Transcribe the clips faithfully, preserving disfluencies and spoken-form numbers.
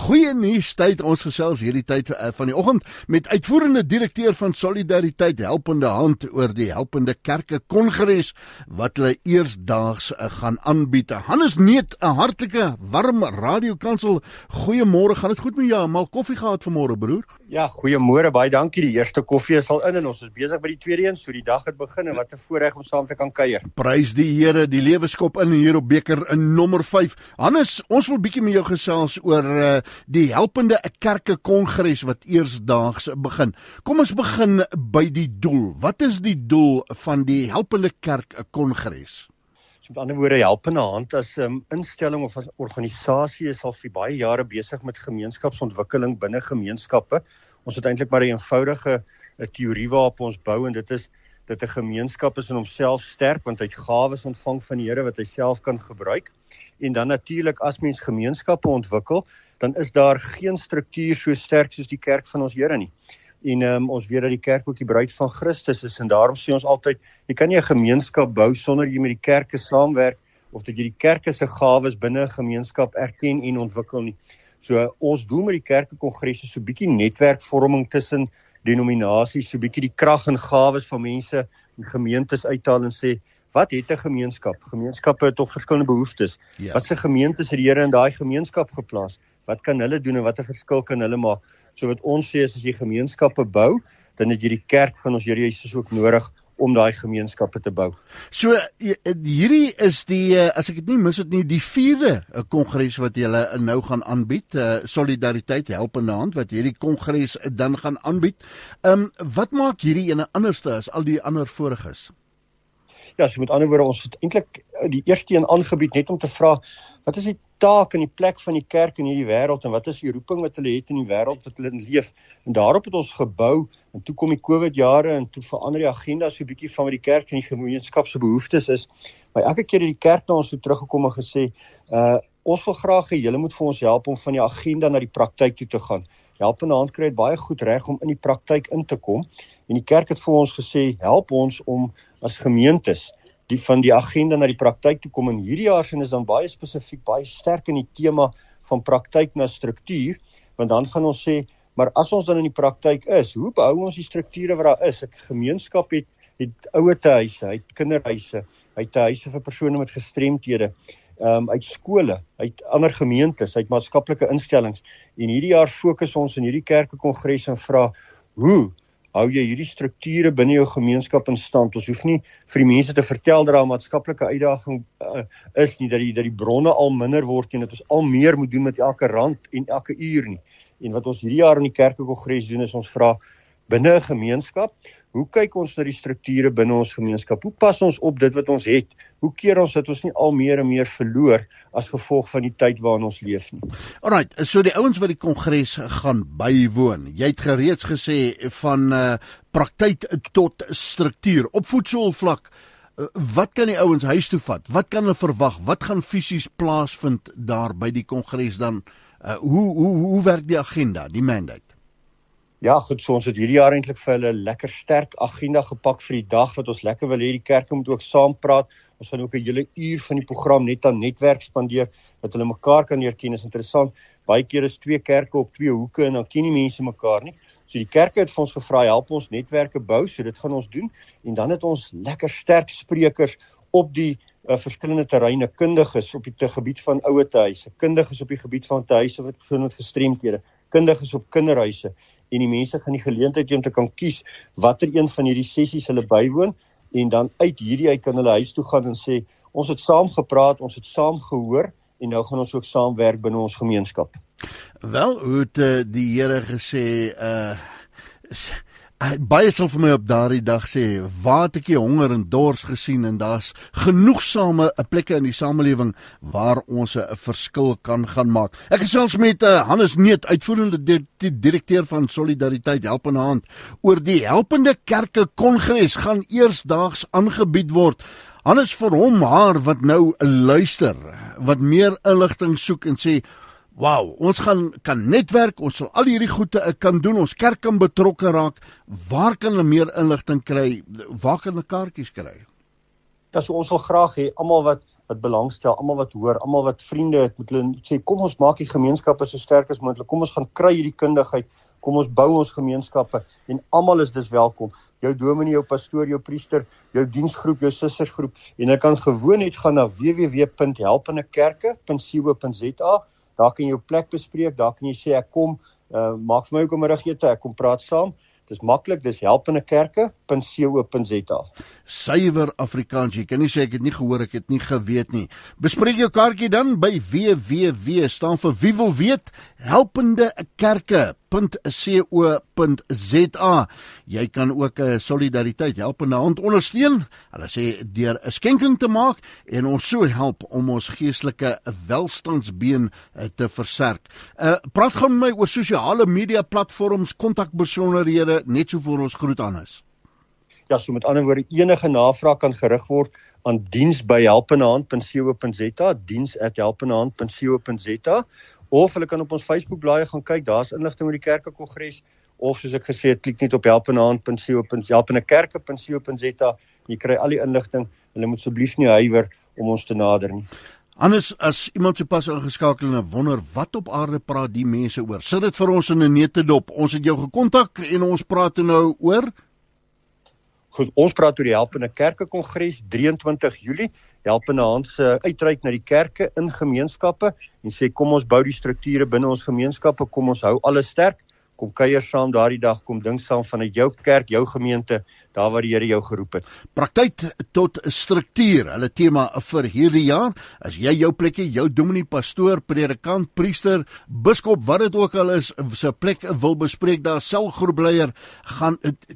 Goeie nuus tyd, ons gesels hierdie tyd uh, van die oggend met uitvoerende direkteur van Solidariteit Helpende Hand oor die Helpende Kerke Kongres wat hulle eersdaags uh, gaan aanbied. Hannes Neet, 'n hartlike warm radiokansel. Goeiemôre, gaan dit goed met jou? Mal koffie gehad vanmôre, broer? Ja, goeiemôre, baie dankie. Die eerste koffie is al in en ons is besig met die tweede een, so die dag het begin en wat 'n voorreg om saam te kan kuier. Prys die Here, die lewe skop in hier op Beker in nommer vyf. Hannes, ons wil bietjie met jou gesels oor uh, die Helpende Kerke Kongres wat eersdaags begin. Kom ons begin by die doel. Wat is die doel van die Helpende Kerk Kongres? So met ander woorde, Helpende Hand as 'n um, instelling of as organisasie is al vir baie jare besig met gemeenskapsontwikkeling binne gemeenskappe. Ons het eintlik maar 'n eenvoudige 'n teorie waarop ons bou en dit is dat 'n gemeenskap is in homself sterk want hy het gawes ontvang van die Here wat hy self kan gebruik. En dan natuurlik as mens gemeenskappe ontwikkel, dan is daar geen struktuur so sterk soos die kerk van ons Here nie. En um, ons weet dat die kerk ook die bruid van Christus is en daarom sê ons altyd, jy kan nie 'n gemeenskap bou sonder jy met die kerke saamwerk of dat jy die kerke se gawes binne 'n gemeenskap erken en ontwikkel nie. So ons doel met die kerkekongres is so 'n bietjie netwerkvorming tussen denominasies, so 'n bietjie die krag en gawes van mense en gemeentes uithaal en sê, wat het 'n gemeenskap? Gemeenskappe het tog verskillende behoeftes. Ja. Wat se gemeentes het die Here in daai gemeenskap geplaas? Wat kan hulle doen en wat 'n verskil kan hulle maak? So wat ons sê is as jy gemeenskappe bou, dan het jy die kerk van ons Here Jesus ook nodig om daai gemeenskappe te bou. So hierdie is die, as ek dit nie mis het nie, die vierde kongres wat julle nou gaan aanbied, Solidariteit Helpende Hand, wat hierdie kongres dan gaan aanbied. Um, wat maak hierdie ene anderste as al die ander voriges? Ja, so met ander woorde, ons het eintlik die eerste een aangebied net om te vra, wat is die taak en die plek van die kerk in hierdie wêreld en wat is die roeping wat hulle het in die wêreld wat hulle in leef? En daarop het ons gebou en toe kom die COVID jare en toe verander die agenda so 'n bietjie van wat die kerk en die gemeenskap se behoeftes is. Maar elke keer het die kerk na ons toe teruggekom en gesê, uh, ons wil graag hê julle moet vir ons help om van die agenda na die praktyk toe te gaan. Helpende Hand kry dit baie goed reg om in die praktyk in te kom en die kerk het vir ons gesê, help ons om as gemeentes die van die agenda na die praktyk toe kom en hierdie jaar sin is dan baie spesifiek, baie sterk in die tema van praktyk na struktuur, want dan gaan ons sê, maar as ons dan in die praktyk is, hoe behou ons die strukture wat daar is? 'n Gemeenskap het, het ouertehuise, hy het kinderhuise, hy het huise vir persone met gestremthede, um, hy het skole, hy het ander gemeentes, hy het maatskaplike instellings, en hierdie jaar fokus ons in hierdie kerkekongres en vra, hoe hou jy hierdie strukture binne jou gemeenskap in stand? Ons hoef nie vir die mense te vertel dat daar 'n maatskaplike uitdaging uh, is nie, dat die, dat die bronne al minder word en dat ons al meer moet doen met elke rand en elke uur nie. En wat ons hierdie jaar in die kerkekongres doen is ons vra, binne 'n gemeenskap, hoe kyk ons na die strukture binne ons gemeenskap? Hoe pas ons op dit wat ons het? Hoe keer ons dat ons nie al meer en meer verloor as gevolg van die tyd waarin ons leef nie? Alright, so die ouens wat die kongres gaan bywoon, jy het gereeds gesê van uh, praktyk tot struktuur, op voetsoolvlak, uh, wat kan die ouens huis toe vat? Wat kan hulle verwag? Wat gaan fisies plaasvind daar by die kongres dan? Uh, hoe, hoe, hoe werk die agenda, die mandate? Ja, goed, so ons het hierdie jaar eintlik vir hulle 'n lekker sterk agenda gepak vir die dag, wat ons lekker wil hê, die kerke moet ook saam praat, ons gaan ook 'n hele uur van die program net aan netwerk spandeer, dat hulle mekaar kan leer ken, is interessant, baie keer is twee kerke op twee hoeke, en dan ken die mense mekaar nie, so die kerke het vir ons gevra, help ons netwerke bou, so dit gaan ons doen, en dan het ons lekker sterk sprekers op die uh, verskillende terreine, kundiges op die te gebied van ouertehuise, kundiges op die gebied van tehuise wat persone met gestremthede, kundiges op kinderhuise, en die mense gaan die geleentheid hê om te kan kies watter een van hierdie sessies hulle bywoon, en dan uit hierdie uit kan hulle huis toe gaan en sê, ons het saam gepraat, ons het saam gehoor, en nou gaan ons ook saamwerk binne ons gemeenskap. Wel, hoe het uh, die Here gesê, uh, baie sal vir my op daardie dag sê, waar het ek die honger en dors gesien, en daar's genoegsame plekke in die samelewing waar ons 'n verskil kan gaan maak. Ek gesels met uh, Hannes Neet, uitvoerende di direkteur van Solidariteit Helpende Hand, oor die Helpende Kerke Kongres gaan eersdaags aangebied word. Hannes, vir hom, haar wat nou luister, wat meer inligting soek en sê, wow, ons gaan kan netwerk, ons sal al hierdie goede kan doen, ons kerk kan betrokke raak, waar kan hulle meer inligting kry, waar kan hulle kaartjies kry? Ja, so ons wil graag hê, almal wat wat belangstel, almal wat hoor, almal wat vriende het, moet hulle sê, kom ons maak die gemeenskappe so sterk as moontlik, kom ons gaan kry hierdie kundigheid, kom ons bou ons gemeenskappe, en almal is dus welkom. Jou dominee, jou pastoor, jou priester, jou diensgroep, jou sustersgroep, en jy kan gewoon net gaan na w w w punt helpendekerke punt co punt z a, daar kan jy jou plek bespreek, daar kan jy sê, ek kom, uh, maak vir my ook 'n middagete, ek kom praat saam. Dis maklik, dis helpendekerke punt co punt z a. Suiwer Afrikaans, jy kan nie sê ek het nie gehoor, ek het nie geweet nie. Bespreek jou kaartjie dan by w w w, staan vir wie wil weet, helpendekerke punt co punt z a. Jy kan ook 'n uh, solidariteit helpende hand ondersteun, hulle sê deur 'n skenking te maak en ons so help om ons geestelike welstandsbeen uh, te versterk. Uh, praat gou met my oor sosiale media platforms, kontakbesonderhede, net so voor ons groet aan is. Ja, so met ander woorde, enige navraag kan gerig word aan diens by helpendehand punt co punt z a, diens at helpendehand punt co punt z a, of hulle kan op ons Facebook-blaai gaan kyk, daar's inligting oor die kerkekongres, of soos ek gesê het, klik net op helpendehand punt co punt z a, helpendekerke punt co punt z a, jy kry al die inligting, hulle moet asseblief nie huiwer om ons te nader nie. Anders as iemand so pas ingeskakel en wonder, wat op aarde praat die mense oor? Sit dit vir ons in 'n neutedop. Ons het jou gekontak en ons praat nou oor Goed, ons praat oor die Helpende Kerke Kongres drie en twintig Julie. Helpende Hand se uitreik na die kerke in gemeenskappe en sê kom ons bou die strukture binne ons gemeenskappe, kom ons hou alles sterk. Kom kuier saam daardie dag, kom dink saam vanuit jou kerk, jou gemeente, daar waar die Here jou geroep het. Praktyk tot struktuur, hulle tema vir hierdie jaar. As jy jou plekkie, jou dominee, pastoor, predikant, priester, biskop, wat dit ook al is, se plek wil bespreek, daar selgroepleier, gaan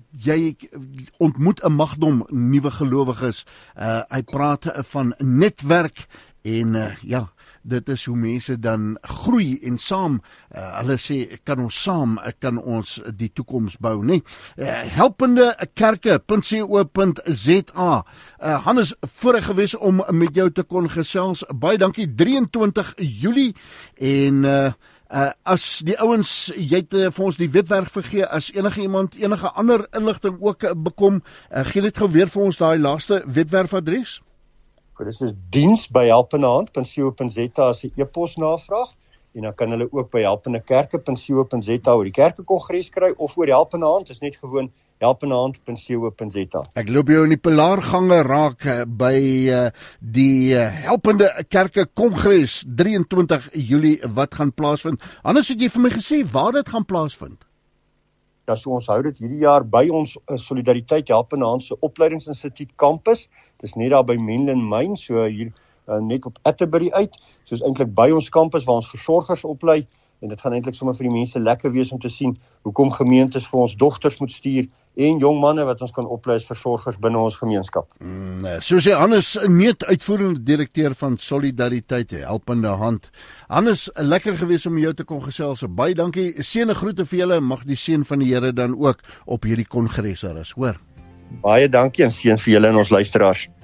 jy ontmoet 'n magdom nuwe gelowiges. Uh, hy praat van netwerk en uh, ja, dit is hoe mense dan groei en saam, uh, hulle sê, kan ons saam, kan ons die toekoms bou, nie? Uh, helpendekerke punt co punt z a. Uh, Hannes, voorreg gewees om met jou te kon gesels. Baie dankie, drie en twintig Julie, en uh, uh, as die ouens, jy het uh, vir ons die webwerf vergee, as enige iemand, enige ander inligting ook uh, bekom, uh, gee dit gou weer vir ons daai laaste webwerfadres. Dit is diens by helpendehand punt co punt z a as 'n e-pos navraag, en dan kan hulle ook by helpendekerke punt co punt z a oor die kerkekongres kry, of oor Helpende Hand, is net gewoon helpendehand punt co punt z a. Ek loop jou in die pilaargange raak by uh, die uh, Helpende Kerke Kongres drie en twintig Julie wat gaan plaasvind. Anders het jy vir my gesê waar dit gaan plaasvind. Ja, so ons hou dit hierdie jaar by ons uh, Solidariteit Helpende Hand se opleidingsinstituut kampus. Dis net daar by Menlyn Myn, so hier uh, net op Atterbury uit. So is eintlik by ons kampus waar ons versorgers oplei, en dit gaan eintlik sommer vir die mense lekker wees om te sien hoekom gemeentes vir ons dogters moet stuur en jong manne wat ons kan oplei as versorgers binne ons gemeenskap. Mm, so sê Hannes Neet, uitvoerende direkteur van Solidariteit Helpende Hand. Hannes, lekker gewees om jou te kon gesels. Baie dankie. Seën en groete vir julle. Mag die seën van die Here dan ook op hierdie kongres daar is, hoor. Baie dankie en seën vir julle en ons luisteraars.